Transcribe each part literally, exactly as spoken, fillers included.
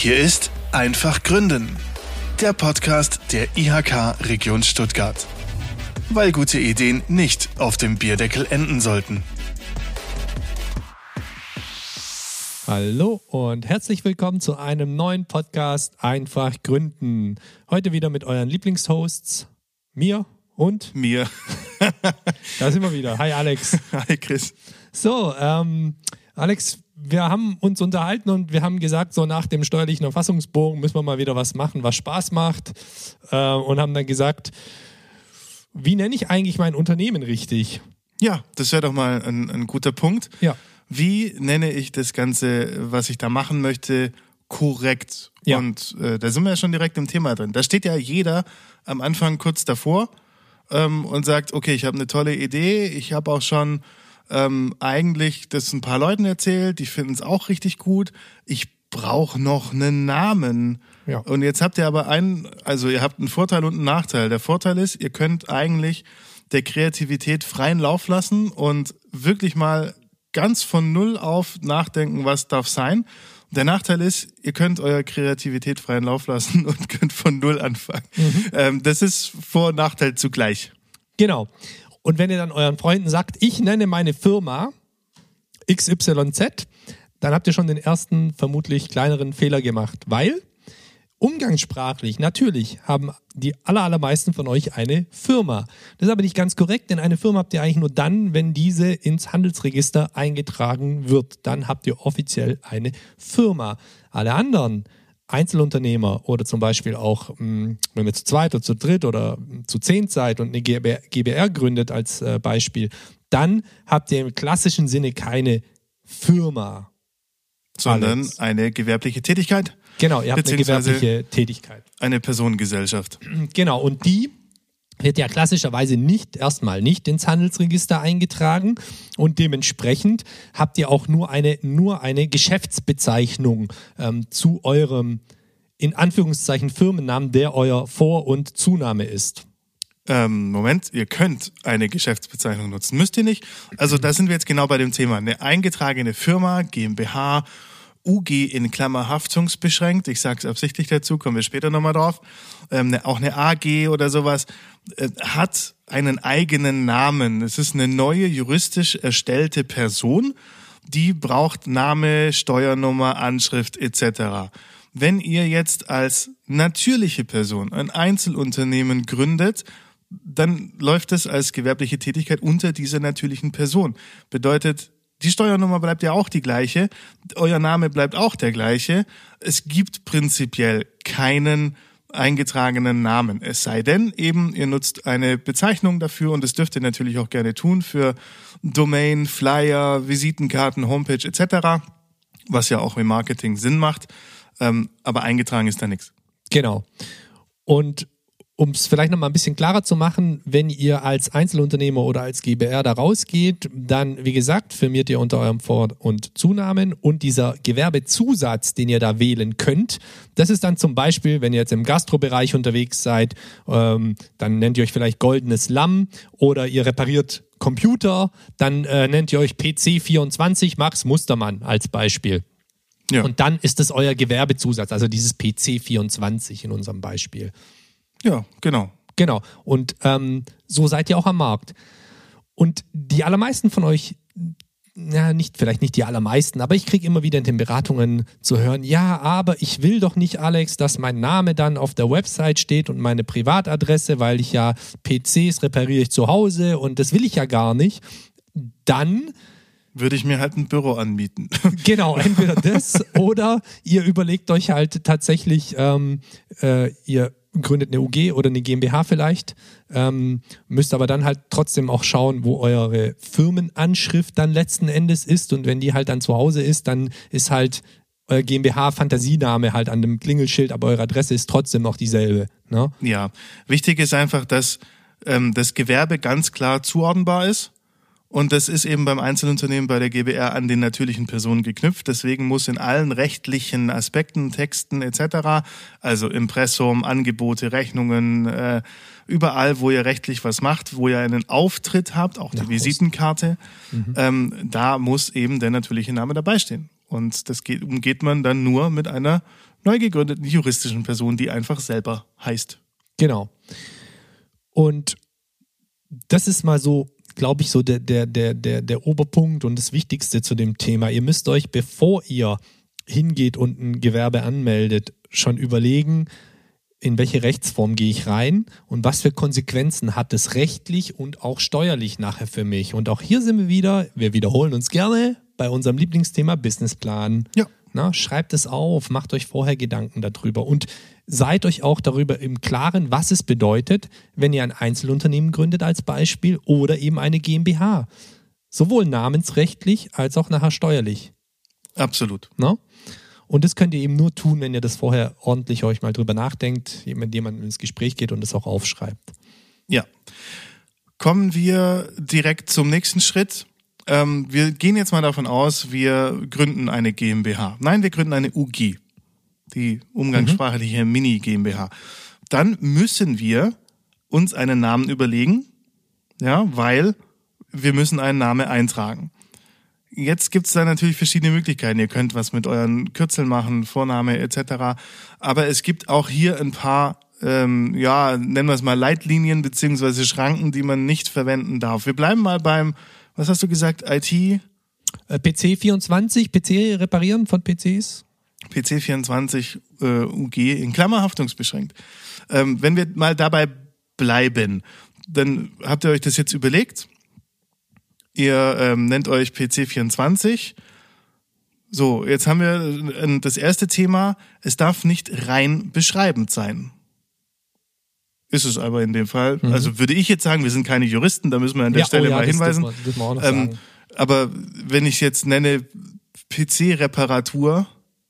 Hier ist Einfach Gründen, der Podcast der I H K Region Stuttgart. Weil gute Ideen nicht auf dem Bierdeckel enden sollten. Hallo und herzlich willkommen zu einem neuen Podcast Einfach Gründen. Heute wieder mit euren Lieblingshosts, mir und mir. Da sind wir wieder. Hi Alex. Hi Chris. So, ähm, Alex, wir haben uns unterhalten und wir haben gesagt, so nach dem steuerlichen Erfassungsbogen müssen wir mal wieder was machen, was Spaß macht. Äh, und haben dann gesagt, wie nenne ich eigentlich mein Unternehmen richtig? Ja, das wäre doch mal ein, ein guter Punkt. Ja. Wie nenne ich das Ganze, was ich da machen möchte, korrekt? Ja. Und äh, da sind wir ja schon direkt im Thema drin. Da steht ja jeder am Anfang kurz davor ähm, und sagt, okay, ich habe eine tolle Idee, ich habe auch schon ähm, eigentlich das ein paar Leuten erzählt, die finden es auch richtig gut, ich brauche noch einen Namen. Ja. Und jetzt habt ihr aber einen, also ihr habt einen Vorteil und einen Nachteil. Der Vorteil ist, ihr könnt eigentlich der Kreativität freien Lauf lassen und wirklich mal ganz von Null auf nachdenken, was darf sein. Der Nachteil ist, ihr könnt eurer Kreativität freien Lauf lassen und könnt von Null anfangen. Mhm. Ähm, das ist Vor- und Nachteil zugleich. Genau. Und wenn ihr dann euren Freunden sagt, ich nenne meine Firma X Y Z, dann habt ihr schon den ersten, vermutlich kleineren Fehler gemacht, weil umgangssprachlich, natürlich, haben die aller, allermeisten von euch eine Firma. Das ist aber nicht ganz korrekt, denn eine Firma habt ihr eigentlich nur dann, wenn diese ins Handelsregister eingetragen wird. Dann habt ihr offiziell eine Firma. Alle anderen Einzelunternehmer oder zum Beispiel auch, wenn ihr zu zweit oder zu dritt oder zu zehn seid und eine G b R gründet als Beispiel, dann habt ihr im klassischen Sinne keine Firma. Sondern Alex. Eine gewerbliche Tätigkeit. Genau, ihr habt eine gewerbliche Tätigkeit. Eine Personengesellschaft. Genau, und die wird ja klassischerweise nicht, erstmal nicht ins Handelsregister eingetragen und dementsprechend habt ihr auch nur eine, nur eine Geschäftsbezeichnung ähm, zu eurem, in Anführungszeichen, Firmennamen, der euer Vor- und Zunahme ist. Ähm, Moment, ihr könnt eine Geschäftsbezeichnung nutzen, müsst ihr nicht. Also da sind wir jetzt genau bei dem Thema. Eine eingetragene Firma, GmbH, U G in Klammer haftungsbeschränkt, ich sage es absichtlich dazu, kommen wir später nochmal drauf, ähm, ne, auch eine A G oder sowas, äh, hat einen eigenen Namen. Es ist eine neue juristisch erstellte Person, die braucht Name, Steuernummer, Anschrift et cetera. Wenn ihr jetzt als natürliche Person ein Einzelunternehmen gründet, dann läuft es als gewerbliche Tätigkeit unter dieser natürlichen Person. Bedeutet, die Steuernummer bleibt ja auch die gleiche, euer Name bleibt auch der gleiche. Es gibt prinzipiell keinen eingetragenen Namen. Es sei denn, eben ihr nutzt eine Bezeichnung dafür und das dürft ihr natürlich auch gerne tun für Domain, Flyer, Visitenkarten, Homepage et cetera, was ja auch im Marketing Sinn macht. Ähm, aber eingetragen ist da nichts. Genau. Und um es vielleicht nochmal ein bisschen klarer zu machen, wenn ihr als Einzelunternehmer oder als G b R da rausgeht, dann, wie gesagt, firmiert ihr unter eurem Vor- und Zunamen und dieser Gewerbezusatz, den ihr da wählen könnt, das ist dann zum Beispiel, wenn ihr jetzt im Gastrobereich unterwegs seid, ähm, dann nennt ihr euch vielleicht Goldenes Lamm oder ihr repariert Computer, dann äh, nennt ihr euch P C vierundzwanzig Max Mustermann als Beispiel. Ja. Und dann ist das euer Gewerbezusatz, also dieses P C vierundzwanzig in unserem Beispiel. Ja, genau. Genau. Und ähm, so seid ihr auch am Markt. Und die allermeisten von euch, ja, nicht, vielleicht nicht die allermeisten, aber ich kriege immer wieder in den Beratungen zu hören, ja, aber ich will doch nicht, Alex, dass mein Name dann auf der Website steht und meine Privatadresse, weil ich ja P Cs repariere ich zu Hause und das will ich ja gar nicht. Dann würde ich mir halt ein Büro anmieten. Genau, entweder das oder ihr überlegt euch halt tatsächlich, ähm, äh, ihr gründet eine U G oder eine GmbH vielleicht, ähm, müsst aber dann halt trotzdem auch schauen, wo eure Firmenanschrift dann letzten Endes ist und wenn die halt dann zu Hause ist, dann ist halt euer GmbH-Fantasiename halt an dem Klingelschild, aber eure Adresse ist trotzdem noch dieselbe. Ne? Ja, wichtig ist einfach, dass ähm, das Gewerbe ganz klar zuordnenbar ist. Und das ist eben beim Einzelunternehmen bei der G B R an den natürlichen Personen geknüpft. Deswegen muss in allen rechtlichen Aspekten, Texten et cetera, also Impressum, Angebote, Rechnungen, äh, überall, wo ihr rechtlich was macht, wo ihr einen Auftritt habt, auch die ja, Visitenkarte, mhm. ähm, da muss eben der natürliche Name dabei stehen. Und das geht, umgeht man dann nur mit einer neu gegründeten juristischen Person, die einfach selber heißt. Genau. Und das ist mal so, glaube ich, so der, der, der, der, der Oberpunkt und das Wichtigste zu dem Thema. Ihr müsst euch, bevor ihr hingeht und ein Gewerbe anmeldet, schon überlegen, in welche Rechtsform gehe ich rein und was für Konsequenzen hat es rechtlich und auch steuerlich nachher für mich. Und auch hier sind wir wieder, wir wiederholen uns gerne bei unserem Lieblingsthema Businessplan. Ja. Na, schreibt es auf, macht euch vorher Gedanken darüber und seid euch auch darüber im Klaren, was es bedeutet, wenn ihr ein Einzelunternehmen gründet als Beispiel oder eben eine GmbH. Sowohl namensrechtlich als auch nachher steuerlich. Absolut. Na? Und das könnt ihr eben nur tun, wenn ihr das vorher ordentlich euch mal drüber nachdenkt, mit jemandem ins Gespräch geht und das auch aufschreibt. Ja. Kommen wir direkt zum nächsten Schritt. Ähm, wir gehen jetzt mal davon aus, wir gründen eine GmbH. Nein, wir gründen eine U G, die umgangssprachliche mhm. Mini-GmbH. Dann müssen wir uns einen Namen überlegen, ja, weil wir müssen einen Namen eintragen. Jetzt gibt's da natürlich verschiedene Möglichkeiten. Ihr könnt was mit euren Kürzeln machen, Vorname et cetera. Aber es gibt auch hier ein paar, ähm, ja, nennen wir es mal Leitlinien beziehungsweise Schranken, die man nicht verwenden darf. Wir bleiben mal beim, was hast du gesagt, I T? P C vierundzwanzig, P C reparieren von P Cs? P C vierundzwanzig äh, U G in Klammer haftungsbeschränkt. Ähm, wenn wir mal dabei bleiben, dann habt ihr euch das jetzt überlegt. Ihr ähm, nennt euch P C vierundzwanzig. So, jetzt haben wir äh, das erste Thema. Es darf nicht rein beschreibend sein. Ist es aber in dem Fall. Mhm. Also würde ich jetzt sagen, wir sind keine Juristen, da müssen wir an der ja, Stelle oh ja, mal das hinweisen. Das das auch noch ähm, sagen. Aber wenn ich jetzt nenne P C-Reparatur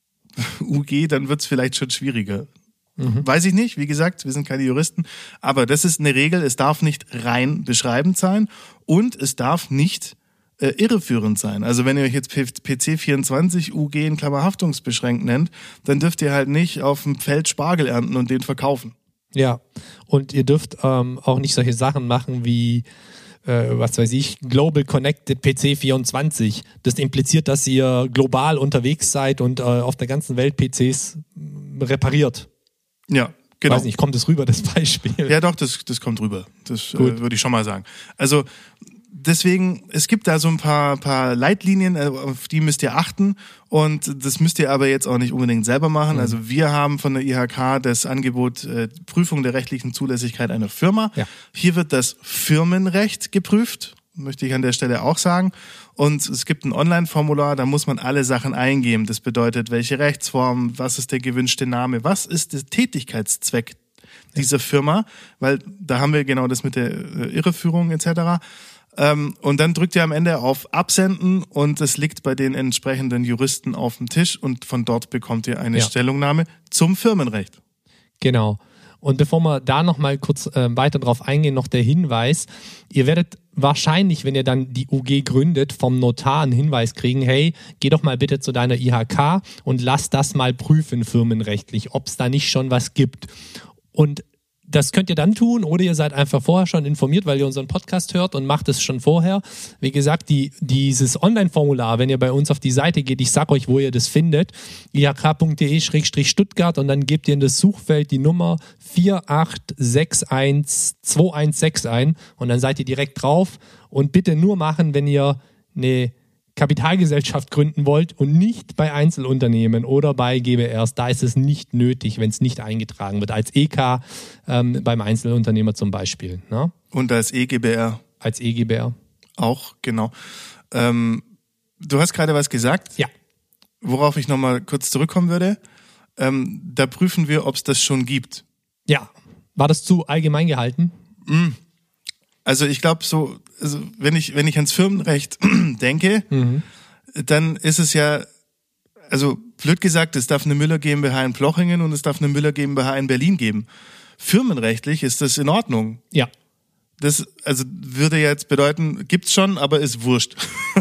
U G, dann wird's vielleicht schon schwieriger. Mhm. Weiß ich nicht, wie gesagt, wir sind keine Juristen, aber das ist eine Regel, es darf nicht rein beschreibend sein und es darf nicht äh, irreführend sein. Also wenn ihr euch jetzt P C vierundzwanzig U G in Klammer haftungsbeschränkt nennt, dann dürft ihr halt nicht auf dem Feld Spargel ernten und den verkaufen. Ja, und ihr dürft ähm, auch nicht solche Sachen machen wie äh, was weiß ich, Global Connected P C vierundzwanzig. Das impliziert, dass ihr global unterwegs seid und äh, auf der ganzen Welt P Cs repariert. Ja, genau. Weiß nicht, kommt das rüber, das Beispiel? Ja, doch, das, das kommt rüber. Das äh, würde ich schon mal sagen. Also deswegen, es gibt da so ein paar, paar Leitlinien, auf die müsst ihr achten und das müsst ihr aber jetzt auch nicht unbedingt selber machen. Mhm. Also wir haben von der I H K das Angebot äh, Prüfung der rechtlichen Zulässigkeit einer Firma. Ja. Hier wird das Firmenrecht geprüft, möchte ich an der Stelle auch sagen. Und es gibt ein Online-Formular, da muss man alle Sachen eingeben. Das bedeutet, welche Rechtsform, was ist der gewünschte Name, was ist der Tätigkeitszweck dieser Firma, weil da haben wir genau das mit der Irreführung et cetera. Ähm, und dann drückt ihr am Ende auf Absenden und es liegt bei den entsprechenden Juristen auf dem Tisch und von dort bekommt ihr eine ja. Stellungnahme zum Firmenrecht. Genau. Und bevor wir da nochmal kurz äh, weiter drauf eingehen, noch der Hinweis. Ihr werdet wahrscheinlich, wenn ihr dann die U G gründet, vom Notar einen Hinweis kriegen, hey, geh doch mal bitte zu deiner I H K und lass das mal prüfen firmenrechtlich, ob es da nicht schon was gibt. Und das könnt ihr dann tun oder ihr seid einfach vorher schon informiert, weil ihr unseren Podcast hört und macht es schon vorher. Wie gesagt, die, dieses Online-Formular, wenn ihr bei uns auf die Seite geht, ich sag euch, wo ihr das findet, i h k punkt d e Schrägstrich Stuttgart und dann gebt ihr in das Suchfeld die Nummer vier acht sechs eins zwei eins sechs ein und dann seid ihr direkt drauf und bitte nur machen, wenn ihr eine Kapitalgesellschaft gründen wollt und nicht bei Einzelunternehmen oder bei G b Rs, da ist es nicht nötig, wenn es nicht eingetragen wird, als E K ähm, beim Einzelunternehmer zum Beispiel. Ne? Und als E G b R. Als E G b R. Auch, genau. Ähm, du hast gerade was gesagt, ja. worauf ich nochmal kurz zurückkommen würde. Ähm, da prüfen wir, ob es das schon gibt. Ja, war das zu allgemein gehalten? Mm. Also ich glaube so, also wenn ich wenn ich ans Firmenrecht denke, mhm. dann ist es ja, also blöd gesagt, es darf eine Müller GmbH in Plochingen und es darf eine Müller GmbH in Berlin geben. Firmenrechtlich ist das in Ordnung. Ja. Das also würde jetzt bedeuten, gibt's schon, aber ist wurscht.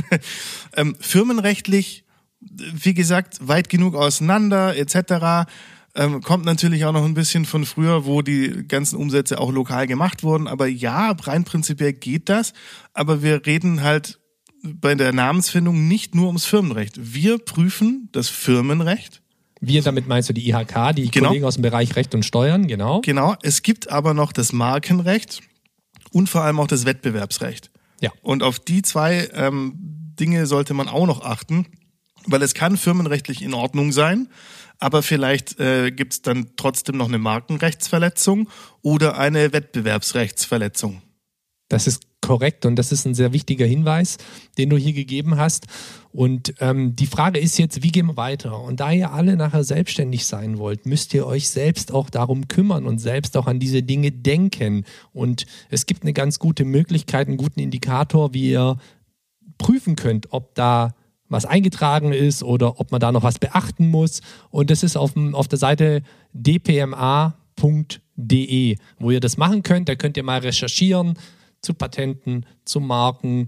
ähm, firmenrechtlich, wie gesagt, weit genug auseinander et cetera. Ähm, kommt natürlich auch noch ein bisschen von früher, wo die ganzen Umsätze auch lokal gemacht wurden. Aber ja, rein prinzipiell geht das. Aber wir reden halt bei der Namensfindung nicht nur ums Firmenrecht. Wir prüfen das Firmenrecht Wir, damit meinst du die I H K, die Genau. Kollegen aus dem Bereich Recht und Steuern, genau. Genau, es gibt aber noch das Markenrecht und vor allem auch das Wettbewerbsrecht. Ja. Und auf die zwei ähm, Dinge sollte man auch noch achten, weil es kann firmenrechtlich in Ordnung sein, aber vielleicht äh, gibt es dann trotzdem noch eine Markenrechtsverletzung oder eine Wettbewerbsrechtsverletzung. Das ist korrekt und das ist ein sehr wichtiger Hinweis, den du hier gegeben hast. Und ähm, die Frage ist jetzt, wie gehen wir weiter? Und da ihr alle nachher selbstständig sein wollt, müsst ihr euch selbst auch darum kümmern und selbst auch an diese Dinge denken. Und es gibt eine ganz gute Möglichkeit, einen guten Indikator, wie ihr prüfen könnt, ob da was eingetragen ist oder ob man da noch was beachten muss. Und das ist auf, dem, auf der Seite d p m a punkt d e, wo ihr das machen könnt. Da könnt ihr mal recherchieren zu Patenten, zu Marken.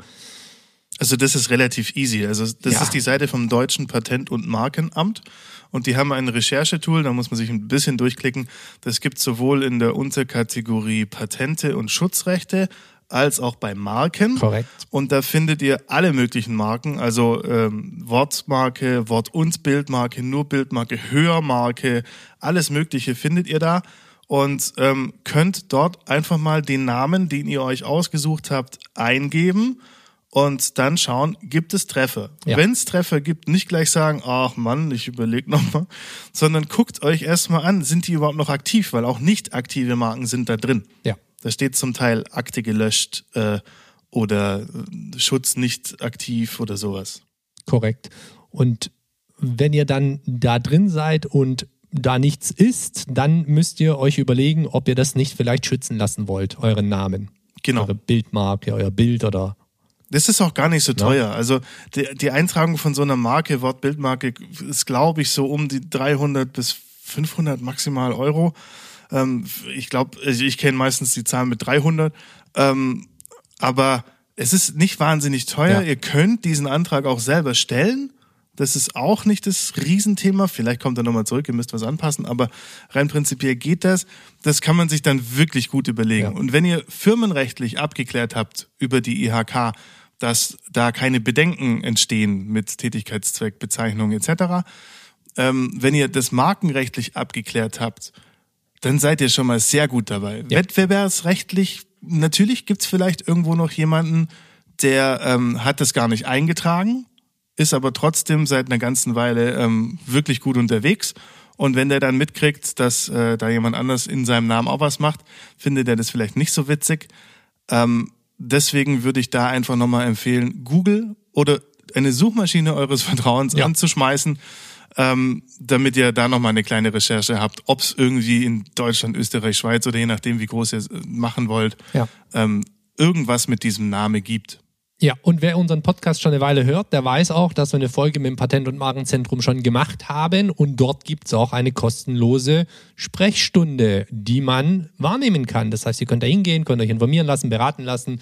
Also das ist relativ easy. Also das Ja. ist die Seite vom Deutschen Patent- und Markenamt und die haben ein Recherchetool, da muss man sich ein bisschen durchklicken. Das gibt es sowohl in der Unterkategorie Patente und Schutzrechte als auch bei Marken. Korrekt. Und da findet ihr alle möglichen Marken, also ähm, Wortmarke, Wort- und Bildmarke, nur Bildmarke, Hörmarke, alles Mögliche findet ihr da. Und ähm, könnt dort einfach mal den Namen, den ihr euch ausgesucht habt, eingeben und dann schauen, gibt es Treffer. Ja. Wenn es Treffer gibt, nicht gleich sagen, ach Mann, ich überlege nochmal, sondern guckt euch erstmal an, sind die überhaupt noch aktiv, weil auch nicht aktive Marken sind da drin. Ja. Da steht zum Teil Akte gelöscht äh, oder äh, Schutz nicht aktiv oder sowas. Korrekt. Und wenn ihr dann da drin seid und da nichts ist, dann müsst ihr euch überlegen, ob ihr das nicht vielleicht schützen lassen wollt, euren Namen. Genau. Eure Bildmarke, euer Bild oder... Das ist auch gar nicht so teuer. Also die, die Eintragung von so einer Marke, Wort, Bildmarke, ist, glaube ich, so um die dreihundert bis fünfhundert maximal Euro. Ähm, ich glaube, ich kenne meistens die Zahlen mit dreihundert. Ähm, aber es ist nicht wahnsinnig teuer. Ja. Ihr könnt diesen Antrag auch selber stellen. Das ist auch nicht das Riesenthema. Vielleicht kommt er nochmal zurück, ihr müsst was anpassen, aber rein prinzipiell geht das. Das kann man sich dann wirklich gut überlegen. Ja. Und wenn ihr firmenrechtlich abgeklärt habt über die I H K, dass da keine Bedenken entstehen mit Tätigkeitszweck, Bezeichnung et cetera, ähm, wenn ihr das markenrechtlich abgeklärt habt, dann seid ihr schon mal sehr gut dabei. Ja. Wettbewerbsrechtlich, natürlich gibt's vielleicht irgendwo noch jemanden, der ähm, hat das gar nicht eingetragen, ist aber trotzdem seit einer ganzen Weile ähm, wirklich gut unterwegs. Und wenn der dann mitkriegt, dass äh, da jemand anders in seinem Namen auch was macht, findet er das vielleicht nicht so witzig. Ähm, deswegen würde ich da einfach nochmal empfehlen, Google oder eine Suchmaschine eures Vertrauens Ja. anzuschmeißen, ähm, damit ihr da nochmal eine kleine Recherche habt, ob es irgendwie in Deutschland, Österreich, Schweiz oder je nachdem, wie groß ihr es machen wollt, Ja. ähm, irgendwas mit diesem Namen gibt. Ja, und wer unseren Podcast schon eine Weile hört, der weiß auch, dass wir eine Folge mit dem Patent- und Markenzentrum schon gemacht haben und dort gibt es auch eine kostenlose Sprechstunde, die man wahrnehmen kann. Das heißt, ihr könnt da hingehen, könnt euch informieren lassen, beraten lassen,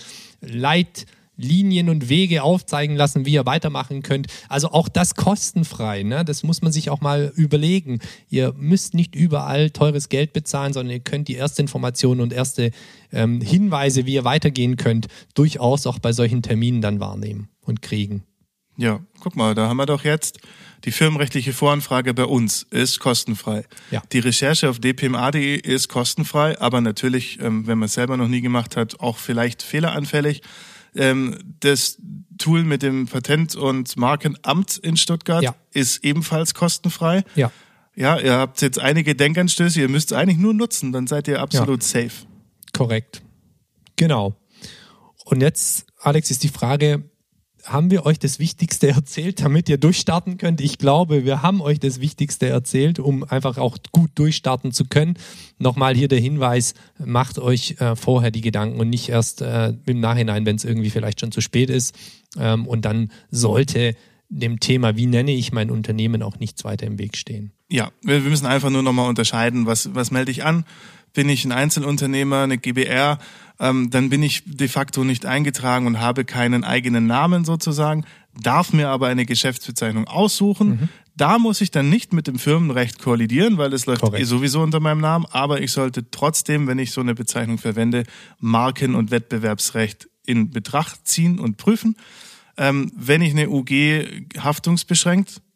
Leitlinien und Wege aufzeigen lassen, wie ihr weitermachen könnt. Also auch das kostenfrei, ne? Das muss man sich auch mal überlegen. Ihr müsst nicht überall teures Geld bezahlen, sondern ihr könnt die erste Informationen und erste ähm, Hinweise, wie ihr weitergehen könnt, durchaus auch bei solchen Terminen dann wahrnehmen und kriegen. Ja, guck mal, da haben wir doch jetzt die firmenrechtliche Voranfrage bei uns ist kostenfrei. Ja. Die Recherche auf d p m a punkt d e ist kostenfrei, aber natürlich, ähm, wenn man es selber noch nie gemacht hat, auch vielleicht fehleranfällig. Ähm, das Tool mit dem Patent- und Markenamt in Stuttgart Ja. ist ebenfalls kostenfrei. Ja. Ja, ihr habt jetzt einige Denkanstöße, ihr müsst es eigentlich nur nutzen, dann seid ihr absolut safe. Korrekt. Genau. Und jetzt, Alex, ist die Frage, haben wir euch das Wichtigste erzählt, damit ihr durchstarten könnt? Ich glaube, wir haben euch das Wichtigste erzählt, um einfach auch gut durchstarten zu können. Nochmal hier der Hinweis, macht euch äh, vorher die Gedanken und nicht erst äh, im Nachhinein, wenn es irgendwie vielleicht schon zu spät ist. Ähm, und dann sollte dem Thema, wie nenne ich mein Unternehmen, auch nichts weiter im Weg stehen. Ja, wir, wir müssen einfach nur nochmal unterscheiden, was, was melde ich an? Bin ich ein Einzelunternehmer, eine G b R, ähm, dann bin ich de facto nicht eingetragen und habe keinen eigenen Namen sozusagen, darf mir aber eine Geschäftsbezeichnung aussuchen. Mhm. Da muss ich dann nicht mit dem Firmenrecht kollidieren, weil es läuft eh sowieso unter meinem Namen, aber ich sollte trotzdem, wenn ich so eine Bezeichnung verwende, Marken- und Wettbewerbsrecht in Betracht ziehen und prüfen. Ähm, wenn ich eine U G haftungsbeschränkt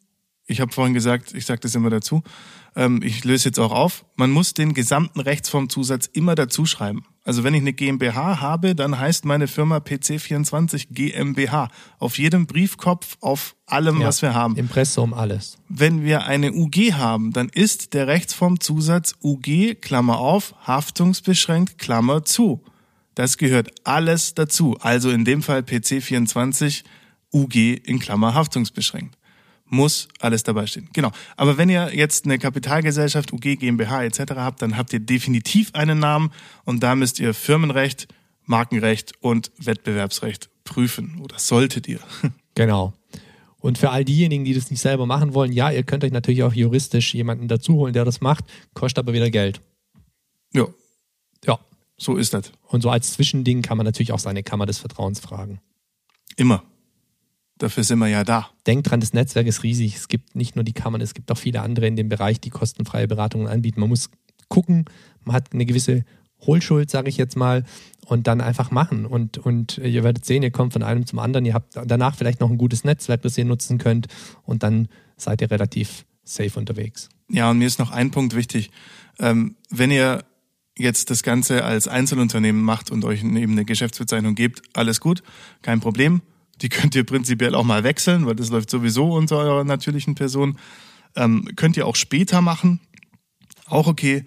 Ich habe vorhin gesagt, ich sage das immer dazu, ähm, ich löse jetzt auch auf, man muss den gesamten Rechtsformzusatz immer dazu schreiben. Also wenn ich eine GmbH habe, dann heißt meine Firma P C vierundzwanzig GmbH. Auf jedem Briefkopf, auf allem, Ja, was wir haben. Impressum, alles. Wenn wir eine U G haben, dann ist der Rechtsformzusatz U G, Klammer auf, haftungsbeschränkt, Klammer zu. Das gehört alles dazu. Also in dem Fall P C vierundzwanzig U G in Klammer haftungsbeschränkt. Muss alles dabei stehen. Genau. Aber wenn ihr jetzt eine Kapitalgesellschaft, U G, GmbH et cetera habt, dann habt ihr definitiv einen Namen und da müsst ihr Firmenrecht, Markenrecht und Wettbewerbsrecht prüfen. Oder solltet ihr. Genau. Und für all diejenigen, die das nicht selber machen wollen, ja, ihr könnt euch natürlich auch juristisch jemanden dazu holen, der das macht, kostet aber wieder Geld. Ja, Ja. so ist das. Und so als Zwischending kann man natürlich auch seine Kammer des Vertrauens fragen. Immer. Dafür sind wir ja da. Denkt dran, das Netzwerk ist riesig. Es gibt nicht nur die Kammern, es gibt auch viele andere in dem Bereich, die kostenfreie Beratungen anbieten. Man muss gucken, man hat eine gewisse Hohlschuld, sage ich jetzt mal, und dann einfach machen. Und, und ihr werdet sehen, ihr kommt von einem zum anderen. Ihr habt danach vielleicht noch ein gutes Netzwerk, das ihr nutzen könnt und dann seid ihr relativ safe unterwegs. Ja, und mir ist noch ein Punkt wichtig. Ähm, wenn ihr jetzt das Ganze als Einzelunternehmen macht und euch eben eine Geschäftsbezeichnung gebt, alles gut, kein Problem. Die könnt ihr prinzipiell auch mal wechseln, weil das läuft sowieso unter eurer natürlichen Person. Ähm, könnt ihr auch später machen, auch okay.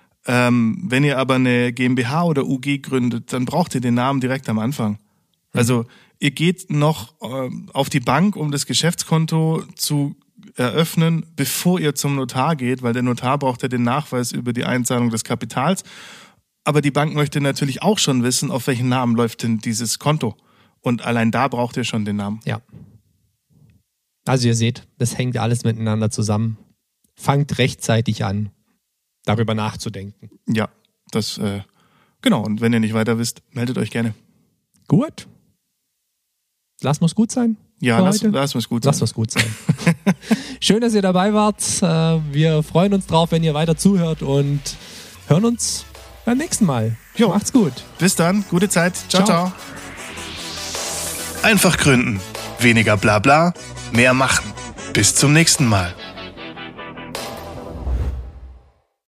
Ähm, wenn ihr aber eine GmbH oder U G gründet, dann braucht ihr den Namen direkt am Anfang. Also ihr geht noch äh, auf die Bank, um das Geschäftskonto zu eröffnen, bevor ihr zum Notar geht, weil der Notar braucht ja den Nachweis über die Einzahlung des Kapitals. Aber die Bank möchte natürlich auch schon wissen, auf welchen Namen läuft denn dieses Konto. Und allein da braucht ihr schon den Namen. Ja. Also ihr seht, das hängt alles miteinander zusammen. Fangt rechtzeitig an, darüber nachzudenken. Ja, das, äh, genau. Und wenn ihr nicht weiter wisst, meldet euch gerne. Gut. Lass muss gut sein. Ja, lass, lass muss gut sein. Lass muss gut sein. Schön, dass ihr dabei wart. Wir freuen uns drauf, wenn ihr weiter zuhört und hören uns beim nächsten Mal. Jo. Macht's gut. Bis dann. Gute Zeit. Ciao, ciao. Ciao. Einfach gründen. Weniger Blabla, mehr machen. Bis zum nächsten Mal.